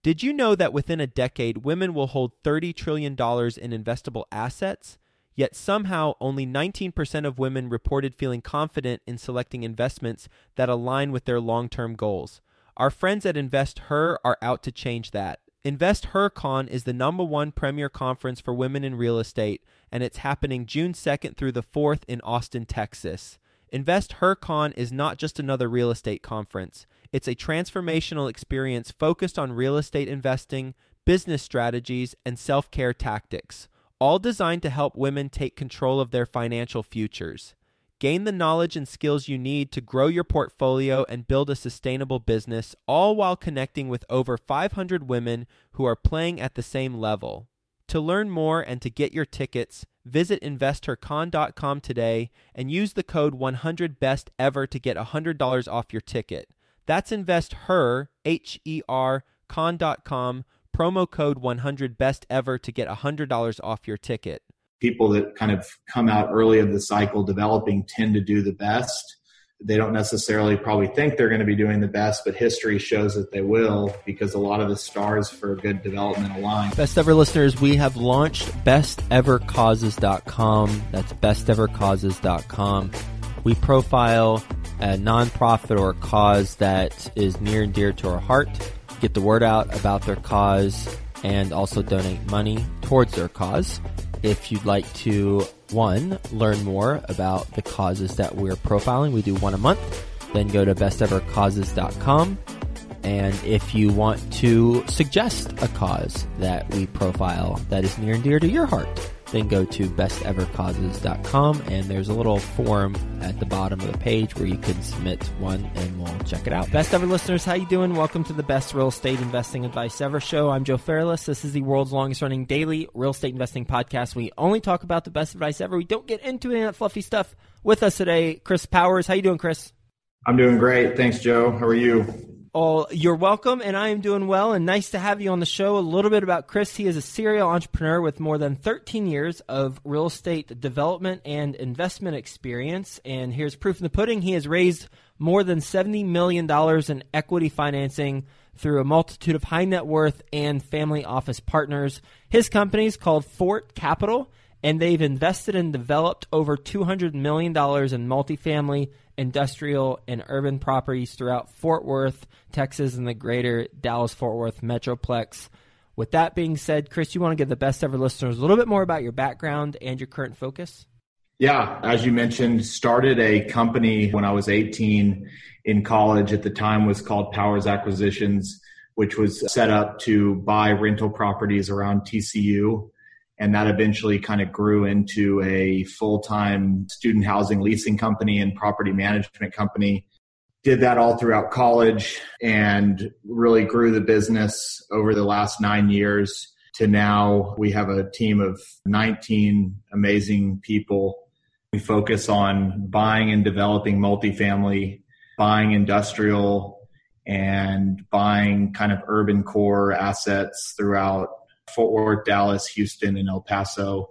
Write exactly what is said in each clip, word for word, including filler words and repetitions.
Did you know that within a decade, women will hold thirty trillion dollars in investable assets? Yet somehow only nineteen percent of women reported feeling confident in selecting investments that align with their long-term goals. Our friends at InvestHer are out to change that. InvestHerCon is the number one premier conference for women in real estate, and it's happening June second through the fourth in Austin, Texas. InvestHerCon is not just another real estate conference. It's a transformational experience focused on real estate investing, business strategies, and self-care tactics, all designed to help women take control of their financial futures. Gain the knowledge and skills you need to grow your portfolio and build a sustainable business, all while connecting with over five hundred women who are playing at the same level. To learn more and to get your tickets, visit Invest Her Con dot com today and use the code one hundred best ever to get one hundred dollars off your ticket. That's InvestHer, H E R, con dot com, promo code one hundred best ever to get one hundred dollars off your ticket. People that kind of come out early of the cycle developing tend to do the best. They don't necessarily probably think they're going to be doing the best, but history shows that they will because a lot of the stars for good development align. Best ever listeners, we have launched best ever causes dot com. That's best ever causes dot com. We profile a nonprofit or a cause that is near and dear to our heart, get the word out about their cause, and also donate money towards their cause. If you'd like to, one, learn more about the causes that we're profiling, we do one a month, then go to best ever causes dot com. And if you want to suggest a cause that we profile that is near and dear to your heart, then go to best ever causes dot com, and there's a little form at the bottom of the page where you can submit one and we'll check it out. Best ever listeners, how you doing? Welcome to the Best Real Estate Investing Advice Ever show. I'm Joe Fairless. This is the world's longest running daily real estate investing podcast. We only talk about the best advice ever. We don't get into any of that fluffy stuff. With us today, Chris Powers. How you doing, Chris? I'm doing great. Thanks, Joe. How are you? Oh, you're welcome, and I am doing well, and nice to have you on the show. A little bit about Chris. He is a serial entrepreneur with more than thirteen years of real estate development and investment experience, and here's proof in the pudding. He has raised more than seventy million dollars in equity financing through a multitude of high net worth and family office partners. His company is called Fort Capital, and they've invested and developed over two hundred million dollars in multifamily, industrial, and urban properties throughout Fort Worth, Texas, and the greater Dallas-Fort Worth metroplex. With that being said, Chris, you want to give the best ever listeners a little bit more about your background and your current focus? Yeah, as you mentioned, started a company when I was eighteen in college. At the time was called Powers Acquisitions, which was set up to buy rental properties around T C U. And that eventually kind of grew into a full-time student housing leasing company and property management company. Did that all throughout college and really grew the business over the last nine years to now we have a team of nineteen amazing people. We focus on buying and developing multifamily, buying industrial, and buying kind of urban core assets throughout Fort Worth, Dallas, Houston, and El Paso.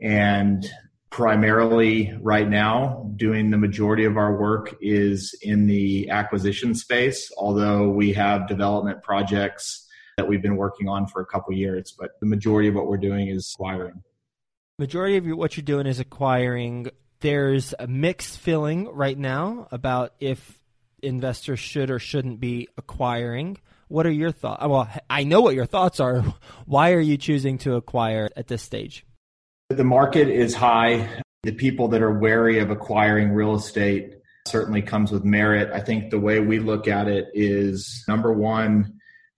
And primarily right now, doing the majority of our work is in the acquisition space, although we have development projects that we've been working on for a couple of years. But the majority of what we're doing is acquiring. Majority of what you're doing is acquiring. There's a mixed feeling right now about if investors should or shouldn't be acquiring. What are your thoughts? Well, I know what your thoughts are. Why are you choosing to acquire at this stage? The market is high. The people that are wary of acquiring real estate certainly comes with merit. I think the way we look at it is, number one,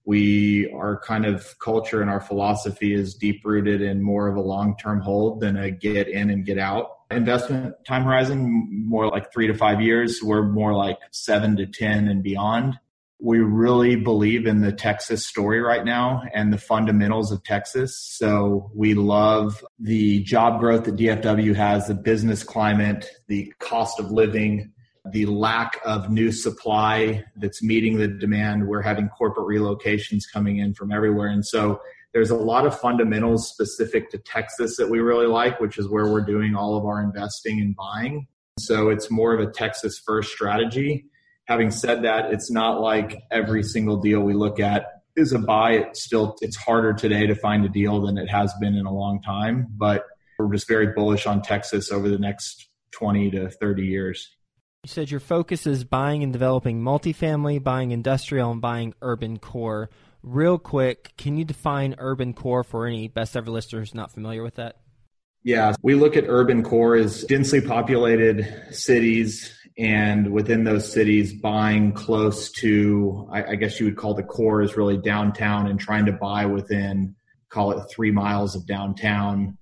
we our kind of culture and our philosophy is deep rooted in more of a long-term hold than a get in and get out investment time horizon, more like three to five years. We're more like seven to ten and beyond. We really believe in the Texas story right now and the fundamentals of Texas. So we love the job growth that D F W has, the business climate, the cost of living, the lack of new supply that's meeting the demand. We're having corporate relocations coming in from everywhere. And so there's a lot of fundamentals specific to Texas that we really like, which is where we're doing all of our investing and buying. So it's more of a Texas first strategy. Having said that, it's not like every single deal we look at is a buy. It's still, it's harder today to find a deal than it has been in a long time, but we're just very bullish on Texas over the next twenty to thirty years. You said your focus is buying and developing multifamily, buying industrial, and buying urban core. Real quick, can you define urban core for any best ever listeners not familiar with that? Yeah, we look at urban core as densely populated cities, and within those cities, buying close to, I, I guess you would call the core is really downtown, and trying to buy within, call it three miles of downtown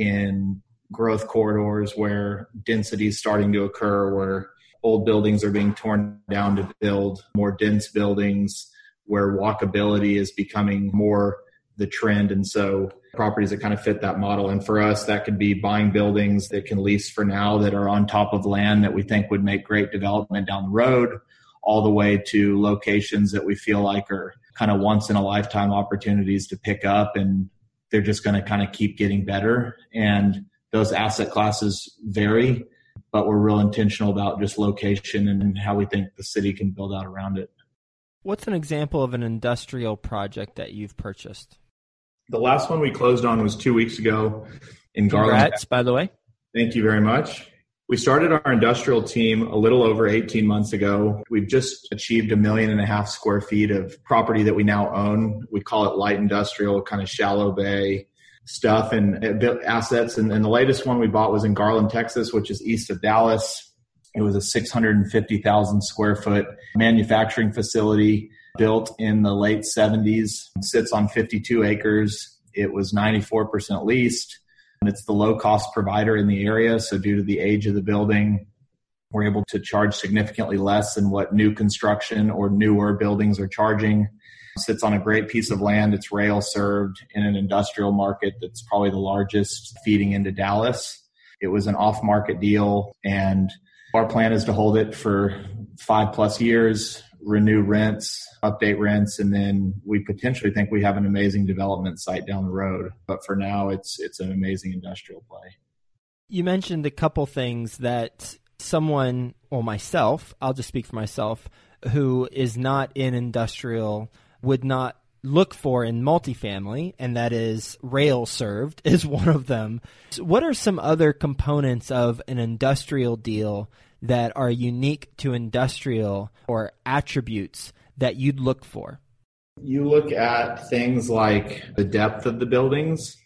in growth corridors where density is starting to occur, where old buildings are being torn down to build more dense buildings, where walkability is becoming more the trend. And so properties that kind of fit that model. And for us, that could be buying buildings that can lease for now that are on top of land that we think would make great development down the road, all the way to locations that we feel like are kind of once in a lifetime opportunities to pick up, and they're just going to kind of keep getting better. And those asset classes vary, but we're real intentional about just location and how we think the city can build out around it. What's an example of an industrial project that you've purchased? The last one we closed on was two weeks ago in Garland. Congrats, by the way. Thank you very much. We started our industrial team a little over eighteen months ago. We've just achieved a million and a half square feet of property that we now own. We call it light industrial, kind of shallow bay stuff and assets. And, and the latest one we bought was in Garland, Texas, which is east of Dallas. It was a six hundred fifty thousand square foot manufacturing facility built in the late seventies. It sits on fifty-two acres. It was ninety-four percent leased. And it's the low cost provider in the area. So due to the age of the building, we're able to charge significantly less than what new construction or newer buildings are charging. It sits on a great piece of land. It's rail served in an industrial market that's probably the largest feeding into Dallas. It was an off market deal, and our plan is to hold it for five plus years, renew rents, update rents, and then we potentially think we have an amazing development site down the road. But for now, it's it's an amazing industrial play. You mentioned a couple things that someone, or myself, I'll just speak for myself, who is not in industrial would not look for in multifamily, and that is rail served is one of them. So what are some other components of an industrial deal that are unique to industrial, or attributes that you'd look for? You look at things like the depth of the buildings.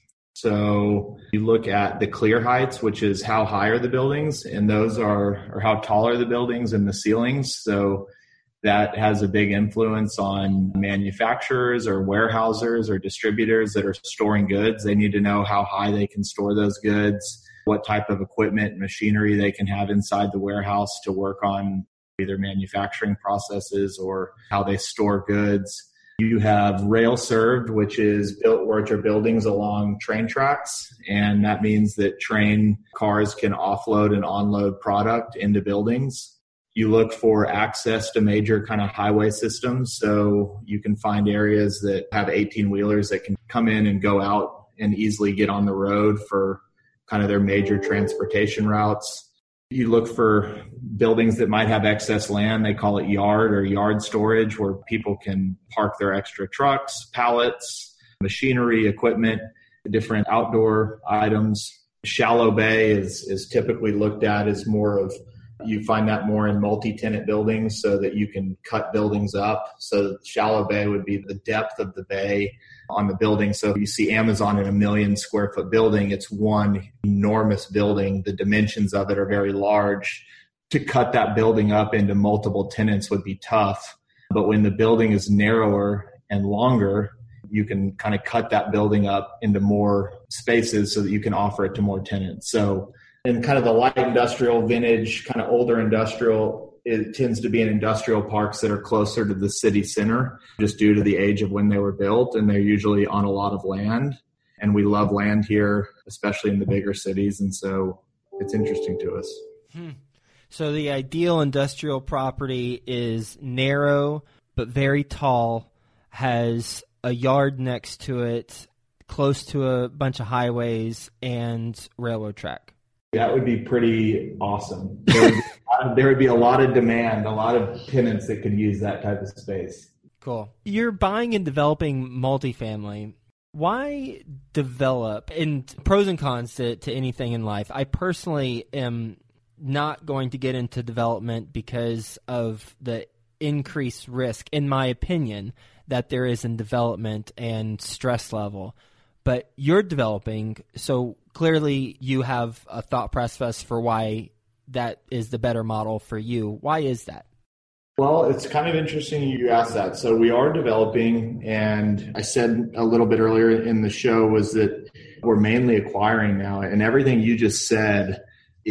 So you look at the clear heights, which is how high are the buildings, and those are, or how tall are the buildings and the ceilings. So that has a big influence on manufacturers or warehousers or distributors that are storing goods. They need to know how high they can store those goods, what type of equipment and machinery they can have inside the warehouse to work on either manufacturing processes or how they store goods. You have rail served, which is built, which are buildings along train tracks. And that means that train cars can offload and onload product into buildings. You look for access to major kind of highway systems. So you can find areas that have eighteen wheelers that can come in and go out and easily get on the road for kind of their major transportation routes. You look for buildings that might have excess land. They call it yard or yard storage, where people can park their extra trucks, pallets, machinery, equipment, different outdoor items. Shallow bay is, is typically looked at as more of, you find that more in multi-tenant buildings so that you can cut buildings up. So shallow bay would be the depth of the bay on the building. So if you see Amazon in a million square foot building, it's one enormous building. The dimensions of it are very large. To cut that building up into multiple tenants would be tough. But when the building is narrower and longer, you can kind of cut that building up into more spaces so that you can offer it to more tenants. So in kind of the light industrial, vintage, kind of older industrial, it tends to be in industrial parks that are closer to the city center, just due to the age of when they were built, and they're usually on a lot of land. And we love land here, especially in the bigger cities, and so it's interesting to us. Hmm. So the ideal industrial property is narrow but very tall, has a yard next to it, close to a bunch of highways and railroad track. That would be pretty awesome. There would, be, there would be a lot of demand, a lot of tenants that could use that type of space. Cool. You're buying and developing multifamily. Why develop? And pros and cons to, to anything in life. I personally am not going to get into development because of the increased risk, in my opinion, that there is in development and stress level. But you're developing, so clearly you have a thought process for why that is the better model for you. Why is that? Well, it's kind of interesting you asked that. So we are developing, and I said a little bit earlier in the show was that we're mainly acquiring now, and everything you just said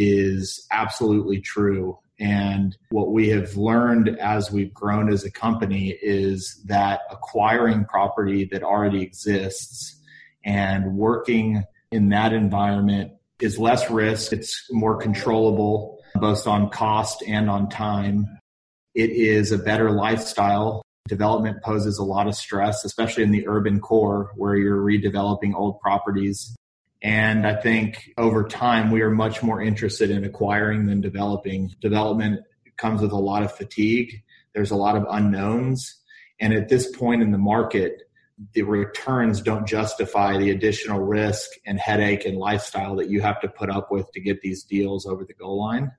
is absolutely true. And what we have learned as we've grown as a company is that acquiring property that already exists and working in that environment is less risk. It's more controllable, both on cost and on time. It is a better lifestyle. Development poses a lot of stress, especially in the urban core where you're redeveloping old properties. And I think over time, we are much more interested in acquiring than developing. Development comes with a lot of fatigue. There's a lot of unknowns. And at this point in the market, the returns don't justify the additional risk and headache and lifestyle that you have to put up with to get these deals over the goal line.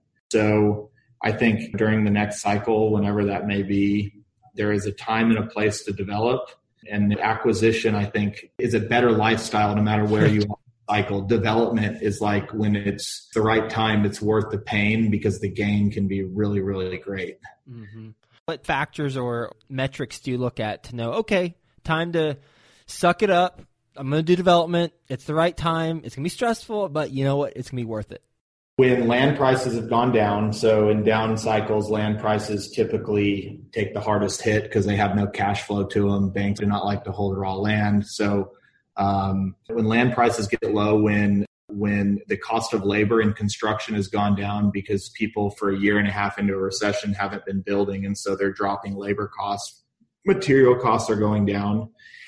So I think during the next cycle, whenever that may be, there is a time and a place to develop. And the acquisition, I think, is a better lifestyle no matter where you are. Cycle. Development is like when it's the right time, it's worth the pain because the gain can be really, really great. Mm-hmm. What factors or metrics do you look at to know, okay, time to suck it up. I'm going to do development. It's the right time. It's going to be stressful, but you know what? It's going to be worth it. When land prices have gone down, so in down cycles, land prices typically take the hardest hit because they have no cash flow to them. Banks do not like to hold raw land. So Um, when land prices get low, when when the cost of labor in construction has gone down because people for a year and a half into a recession haven't been building, and so they're dropping labor costs, material costs are going down.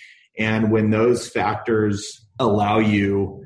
And when those factors allow you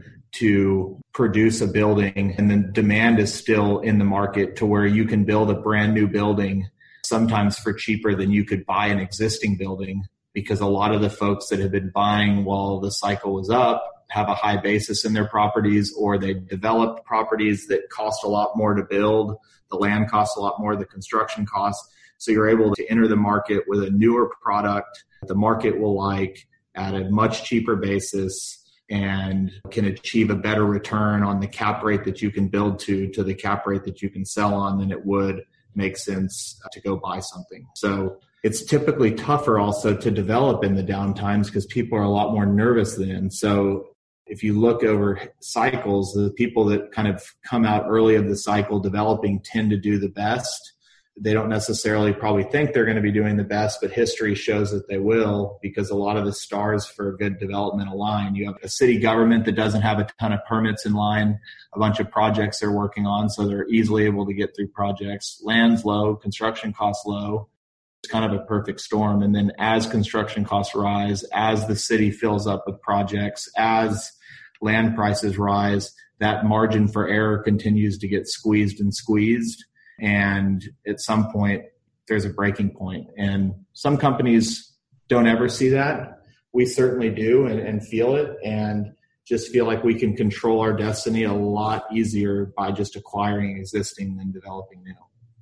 to produce a building and the demand is still in the market to where you can build a brand new building, sometimes for cheaper than you could buy an existing building, because a lot of the folks that have been buying while the cycle was up have a high basis in their properties, or they developed properties that cost a lot more to build. The land costs a lot more, the construction costs. So you're able to enter the market with a newer product that the market will like at a much cheaper basis and can achieve a better return on the cap rate that you can build to, to the cap rate that you can sell on than it would make sense to go buy something. So it's typically tougher also to develop in the down times because people are a lot more nervous then. So if you look over cycles, the people that kind of come out early of the cycle developing tend to do the best. They don't necessarily probably think they're going to be doing the best, but history shows that they will, because a lot of the stars for good development align. You have a city government that doesn't have a ton of permits in line, a bunch of projects they're working on, so they're easily able to get through projects. Land's low, construction costs low. It's kind of a perfect storm. And then as construction costs rise, as the city fills up with projects, as land prices rise, that margin for error continues to get squeezed and squeezed. And at some point, there's a breaking point. And some companies don't ever see that. We certainly do and, and feel it, and just feel like we can control our destiny a lot easier by just acquiring existing than developing new.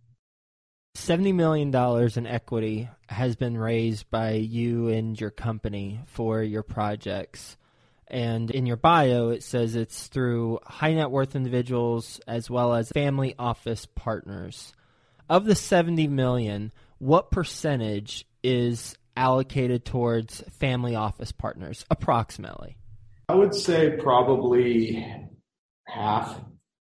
seventy million dollars in equity has been raised by you and your company for your projects. And in your bio, it says it's through high net worth individuals as well as family office partners. Of the seventy million dollars, what percentage is allocated towards family office partners, approximately? I would say probably half.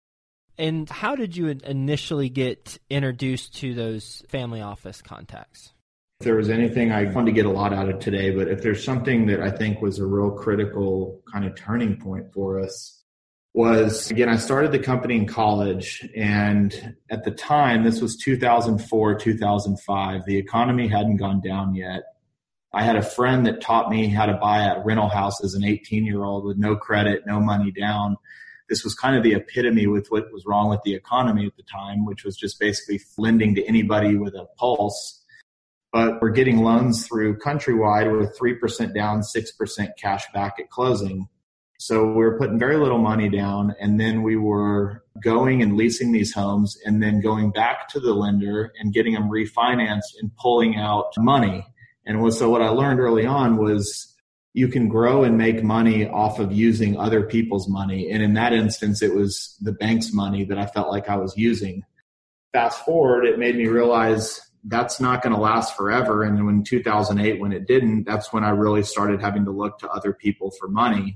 And how did you initially get introduced to those family office contacts? If there was anything I wanted to get a lot out of today, but if there's something that I think was a real critical kind of turning point for us was, again, I started the company in college, and at the time, this was two thousand four, two thousand five, the economy hadn't gone down yet. I had a friend that taught me how to buy a rental house as an eighteen-year-old with no credit, no money down. This was kind of the epitome with what was wrong with the economy at the time, which was just basically lending to anybody with a pulse. but we're getting loans through Countrywide with three percent down, six percent cash back at closing. So we were putting very little money down, and then we were going and leasing these homes and then going back to the lender and getting them refinanced and pulling out money. And so what I learned early on was you can grow and make money off of using other people's money. And in that instance, it was the bank's money that I felt like I was using. Fast forward, it made me realize that's not going to last forever. And in two thousand eight, when it didn't, that's when I really started having to look to other people for money.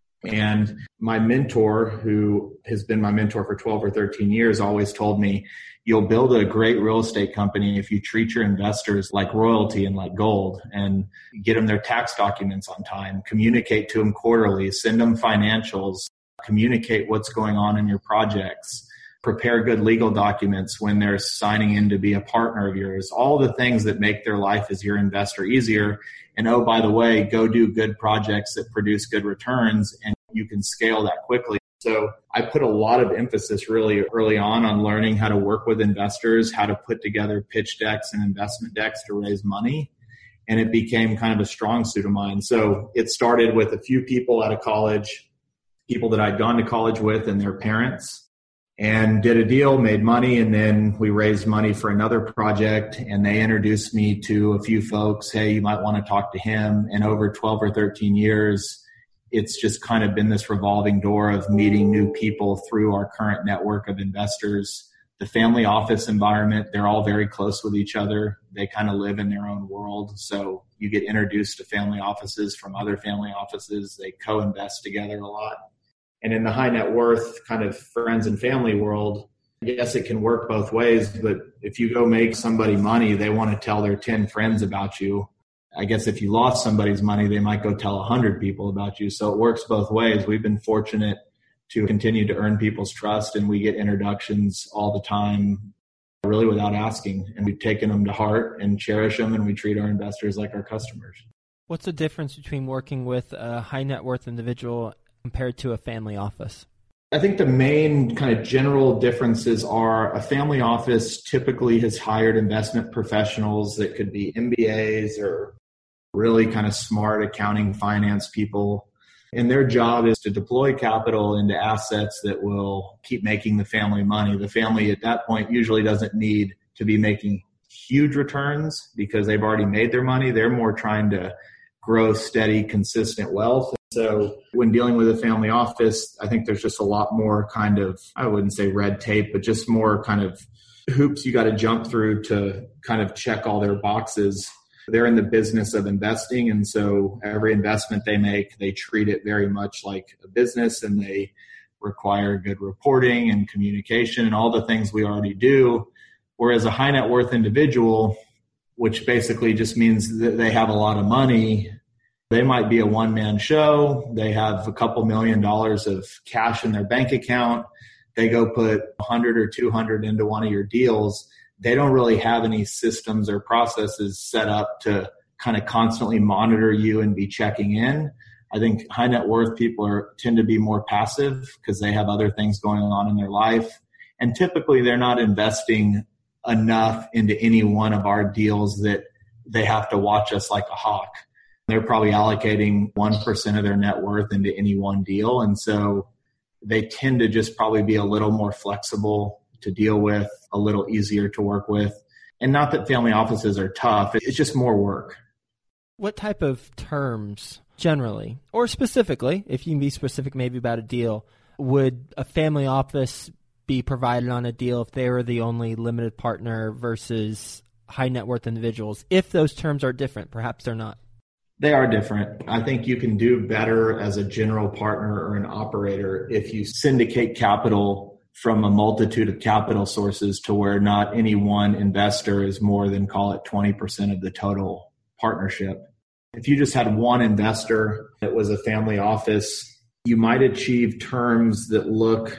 And my mentor, who has been my mentor for twelve or thirteen years, always told me, you'll build a great real estate company if you treat your investors like royalty and like gold, and get them their tax documents on time, communicate to them quarterly, send them financials, communicate what's going on in your projects, prepare good legal documents when they're signing in to be a partner of yours, all the things that make their life as your investor easier. And oh, by the way, go do good projects that produce good returns, and you can scale that quickly. So I put a lot of emphasis really early on on learning how to work with investors, how to put together pitch decks and investment decks to raise money. And it became kind of a strong suit of mine. So it started with a few people out of college, people that I'd gone to college with and their parents, and did a deal, made money, and then we raised money for another project, and they introduced me to a few folks. Hey, you might want to talk to him. And over twelve or thirteen years, it's just kind of been this revolving door of meeting new people through our current network of investors. The family office environment, they're all very close with each other. They kind of live in their own world. So you get introduced to family offices from other family offices. They co-invest together a lot. And in the high net worth kind of friends and family world, yes, it can work both ways. But if you go make somebody money, they want to tell their ten friends about you. I guess if you lost somebody's money, they might go tell one hundred people about you. So it works both ways. We've been fortunate to continue to earn people's trust, and we get introductions all the time, really without asking. And we've taken them to heart and cherish them, and we treat our investors like our customers. What's the difference between working with a high net worth individual compared to a family office? I think the main kind of general differences are a family office typically has hired investment professionals that could be M B As or really kind of smart accounting, finance people. And their job is to deploy capital into assets that will keep making the family money. The family at that point usually doesn't need to be making huge returns because they've already made their money. They're more trying to grow steady, consistent wealth. So when dealing with a family office, I think there's just a lot more kind of, I wouldn't say red tape, but just more kind of hoops you got to jump through to kind of check all their boxes. They're in the business of investing. And so every investment they make, they treat it very much like a business, and they require good reporting and communication and all the things we already do. Whereas a high net worth individual, which basically just means that they have a lot of money, they might be a one-man show. They have a couple million dollars of cash in their bank account. They go put one hundred or two hundred into one of your deals. They don't really have any systems or processes set up to kind of constantly monitor you and be checking in. I think high net worth people are tend to be more passive because they have other things going on in their life. And typically they're not investing enough into any one of our deals that they have to watch us like a hawk. They're probably allocating one percent of their net worth into any one deal. And so they tend to just probably be a little more flexible to deal with, a little easier to work with. And not that family offices are tough. It's just more work. What type of terms generally, or specifically, if you can be specific maybe about a deal, would a family office be provided on a deal if they were the only limited partner versus high net worth individuals? If those terms are different, perhaps they're not. They are different. I think you can do better as a general partner or an operator if you syndicate capital from a multitude of capital sources to where not any one investor is more than, call it, twenty percent of the total partnership. If you just had one investor that was a family office, you might achieve terms that look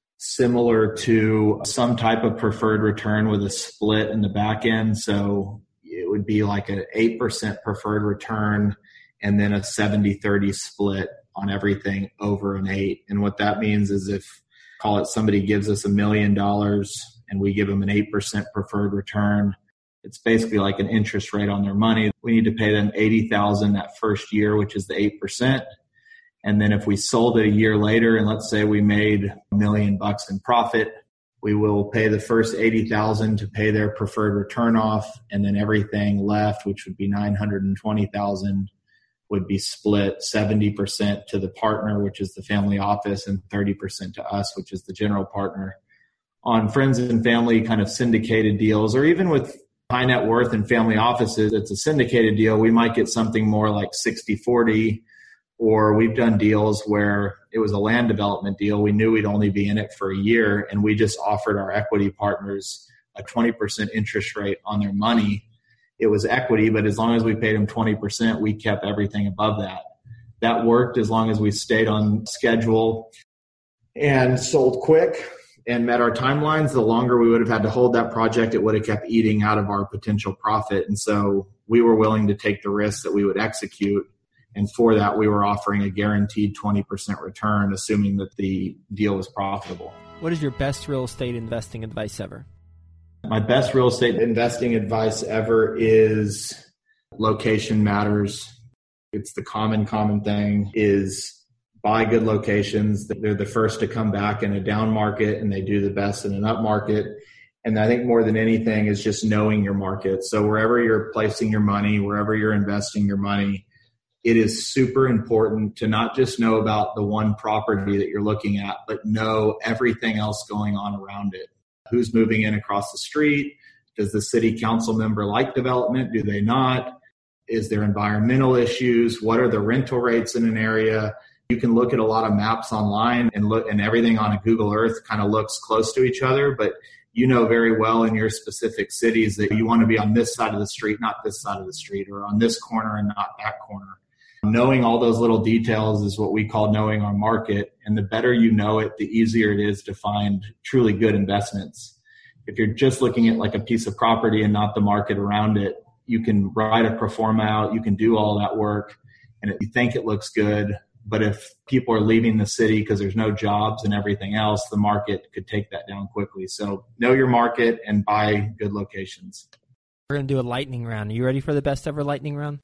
similar to some type of preferred return with a split in the back end. So it would be like an eight percent preferred return and then a seventy thirty split on everything over an eight. And what that means is if, call it, somebody gives us a million dollars and we give them an eight percent preferred return, It's basically like an interest rate on their money. We need to pay them eighty thousand dollars that first year, which is the eight percent. And then if we sold it a year later, and let's say we made a million bucks in profit, we will pay the first eighty thousand dollars to pay their preferred return off. And then everything left, which would be nine hundred twenty thousand dollars, would be split seventy percent to the partner, which is the family office, and thirty percent to us, which is the general partner. On friends and family kind of syndicated deals, or even with high net worth and family offices, it's a syndicated deal. We might get something more like sixty forty, or we've done deals where it was a land development deal. We knew we'd only be in it for a year, and we just offered our equity partners a twenty percent interest rate on their money. It was equity, but as long as we paid them twenty percent, we kept everything above that. That worked as long as we stayed on schedule and sold quick and met our timelines. The longer we would have had to hold that project, it would have kept eating out of our potential profit. And so we were willing to take the risk that we would execute. And for that, we were offering a guaranteed twenty percent return, assuming that the deal was profitable. What is your best real estate investing advice ever? My best real estate investing advice ever is location matters. It's the common, common thing is buy good locations. They're the first to come back in a down market, and they do the best in an up market. And I think more than anything is just knowing your market. So wherever you're placing your money, wherever you're investing your money, it is super important to not just know about the one property that you're looking at, but know everything else going on around it. Who's moving in across the street? Does the city council member like development? Do they not? Is there environmental issues? What are the rental rates in an area? You can look at a lot of maps online and look, and everything on a Google Earth kind of looks close to each other, but you know very well in your specific cities that you want to be on this side of the street, not this side of the street, or on this corner and not that corner. Knowing all those little details is what we call knowing our market. And the better you know it, the easier it is to find truly good investments. If you're just looking at like a piece of property and not the market around it, you can write a pro forma out, you can do all that work, and if you think it looks good, but if people are leaving the city because there's no jobs and everything else, the market could take that down quickly. So know your market and buy good locations. We're going to do a lightning round. Are you ready for the best ever lightning round?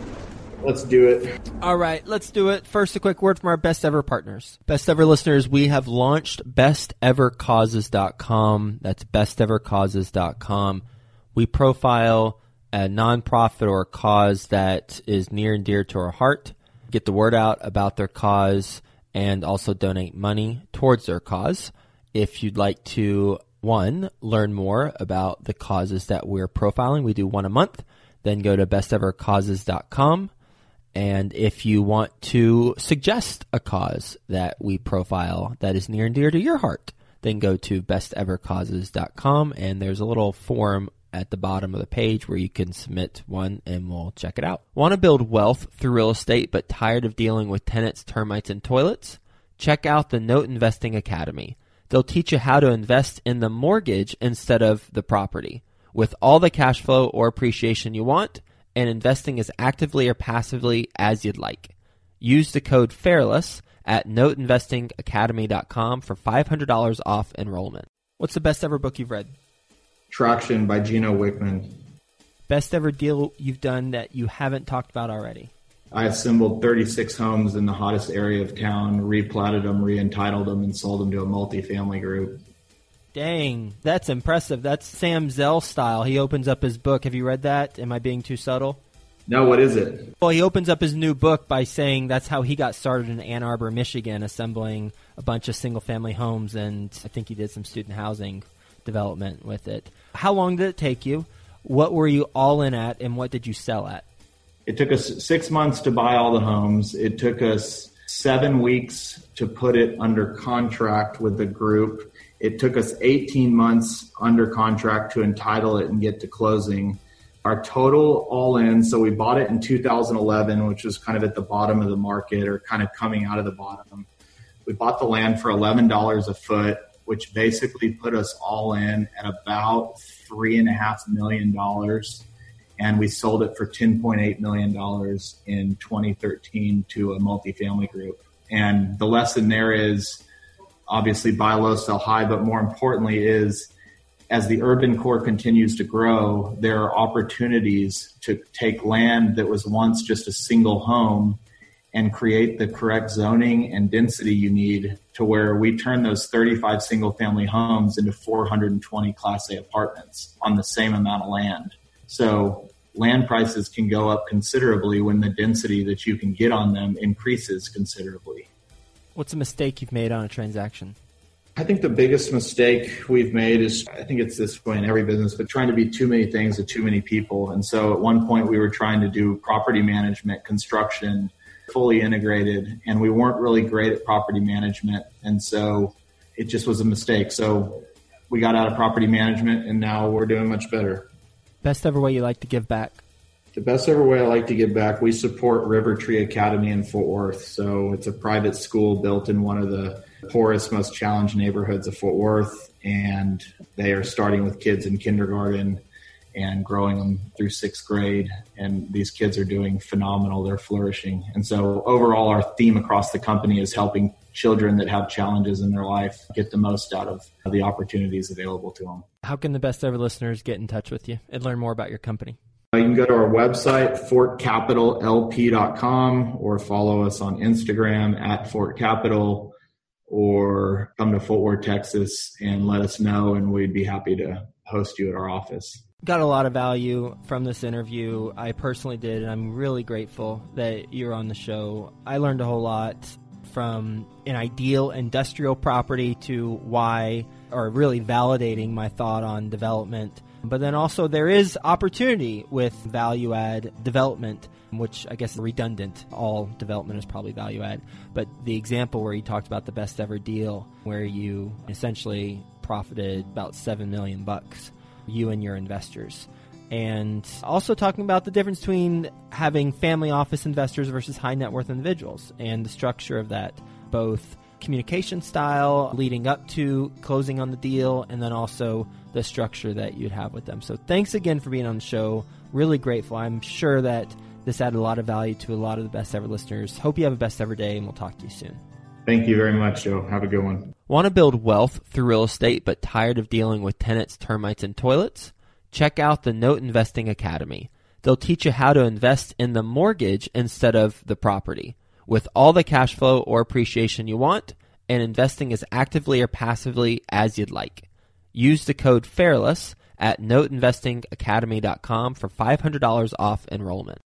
Let's do it. All right, let's do it. First, a quick word from our best ever partners. Best ever listeners, we have launched best ever causes dot com. That's best ever causes dot com. We profile a nonprofit or a cause that is near and dear to our heart, get the word out about their cause, and also donate money towards their cause. If you'd like to, one, learn more about the causes that we're profiling, we do one a month, then go to best ever causes dot com. And if you want to suggest a cause that we profile that is near and dear to your heart, then go to best ever causes dot com, and there's a little form at the bottom of the page where you can submit one and we'll check it out. Want to build wealth through real estate but tired of dealing with tenants, termites, and toilets? Check out the Note Investing Academy. They'll teach you how to invest in the mortgage instead of the property, with all the cash flow or appreciation you want, and investing as actively or passively as you'd like. Use the code FAIRLESS at note investing academy dot com for five hundred dollars off enrollment. What's the best ever book you've read? Traction by Gino Wickman. Best ever deal you've done that you haven't talked about already? I assembled thirty-six homes in the hottest area of town, replatted them, re-entitled them, and sold them to a multifamily group. Dang, that's impressive. That's Sam Zell style. He opens up his book. Have you read that? Am I being too subtle? No, what is it? Well, he opens up his new book by saying that's how he got started in Ann Arbor, Michigan, assembling a bunch of single-family homes, and I think he did some student housing development with it. How long did it take you? What were you all in at, and what did you sell at? It took us six months to buy all the homes. It took us seven weeks to put it under contract with the group. It took us eighteen months under contract to entitle it and get to closing. Our total all in, so we bought it in two thousand eleven, which was kind of at the bottom of the market or kind of coming out of the bottom. We bought the land for eleven dollars a foot, which basically put us all in at about three and a half million dollars. And we sold it for ten point eight million dollars in twenty thirteen to a multifamily group. And the lesson there is obviously buy low, sell high, but more importantly is as the urban core continues to grow, there are opportunities to take land that was once just a single home and create the correct zoning and density you need to where we turn those thirty-five single family homes into four hundred twenty Class A apartments on the same amount of land. So land prices can go up considerably when the density that you can get on them increases considerably. What's a mistake you've made on a transaction? I think the biggest mistake we've made is, I think it's this way in every business, but trying to be too many things to too many people. And so at one point we were trying to do property management, construction, fully integrated, and we weren't really great at property management. And so it just was a mistake. So we got out of property management and now we're doing much better. Best ever way you like to give back? The best ever way I like to give back, we support River Tree Academy in Fort Worth. So it's a private school built in one of the poorest, most challenged neighborhoods of Fort Worth. And they are starting with kids in kindergarten and growing them through sixth grade. And these kids are doing phenomenal. They're flourishing. And so overall, our theme across the company is helping children that have challenges in their life get the most out of the opportunities available to them. How can the best ever listeners get in touch with you and learn more about your company? You can go to our website, fort capital l p dot com, or follow us on Instagram at Fort Capital, or come to Fort Worth, Texas, and let us know, and we'd be happy to host you at our office. Got a lot of value from this interview. I personally did, and I'm really grateful that you're on the show. I learned a whole lot, from an ideal industrial property to why, or really validating my thought on development. But then also there is opportunity with value add development, which I guess is redundant. All development is probably value add. But the example where you talked about the best ever deal, where you essentially profited about seven million bucks, you and your investors. And also talking about the difference between having family office investors versus high net worth individuals and the structure of that, both communication style leading up to closing on the deal, and then also the structure that you'd have with them. So thanks again for being on the show. Really grateful. I'm sure that this added a lot of value to a lot of the best ever listeners. Hope you have a best ever day, and we'll talk to you soon. Thank you very much, Joe. Have a good one. Want to build wealth through real estate but tired of dealing with tenants, termites, and toilets? Check out the Note Investing Academy. They'll teach you how to invest in the mortgage instead of the property, with all the cash flow or appreciation you want, and investing as actively or passively as you'd like. Use the code FAIRLESS at note investing academy dot com for five hundred dollars off enrollment.